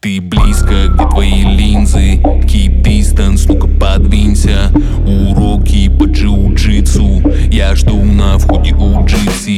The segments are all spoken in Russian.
Ты близко, где твои линзы? Keep distance, ну-ка подвинься. Уроки по джиу-джитсу я жду на входе у джипси.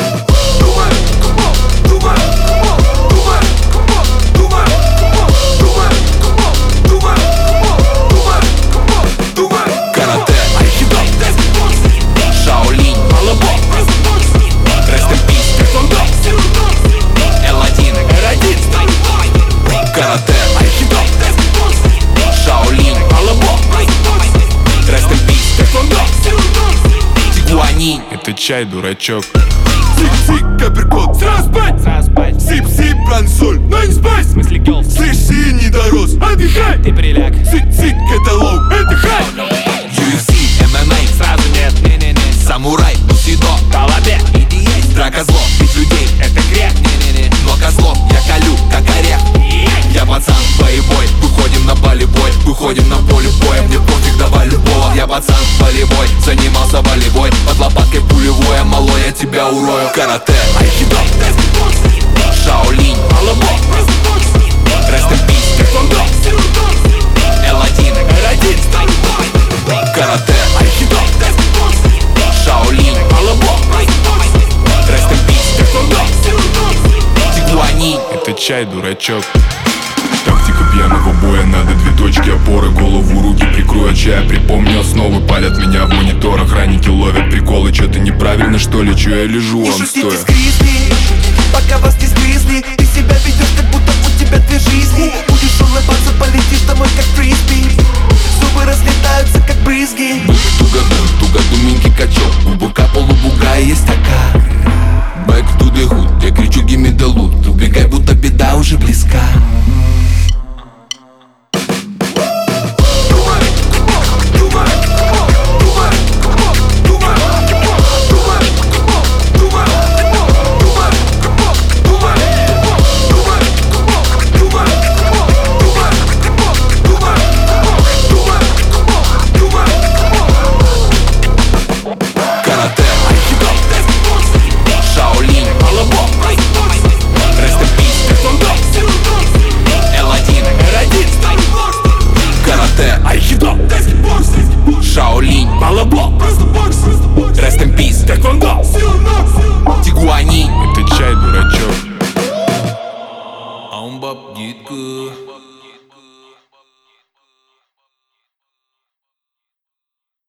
Карате, айкидо, шаолинь, балабол, rest in peace, тэквондо, L1, R1. Карате, айкидо, шаолинь, балабол, rest in peace, тэквондо, Тигуанин. Это чай, дурачок. Цик-цик, апперкот, сразу спать. Сип-сип, брансоль, но не спать. В смысле гёлс? Слышь, синий дорос, отдыхай. Ты приляг. Цик-цик, это лоу, это хай. UFC, MMA, Сразу нет, не-не-не. самурай, бусидо, Талабе, иди есть. Драка зло, бить людей, это грех. не-не-не. Но козлом я колю, как орех. Я пацан боевой, выходим на болевой, выходим на поле боя, мне пофиг, давай любого. Я пацан болевой, занимался волевой, под лопаткой пулевой, а малой я тебя урою. Карате, айкидо, шаолинь, балабол, rest in peace, тэквондо, L1, R1. Карате, айкидо, шаолинь, балабол, rest in peace, тэквондо, Тигуанин. Это чай, дурачок. Тактика пьяного боя, надо две точки опоры. Голову, руки прикрою от чая, припомню основы. Палят меня в монитор, охранники ловят приколы. Чё-то неправильно, что ли, чё я лежу вам стоя? Не шутите с Гризли, пока вас не сгрызли. Ты себя ведёшь как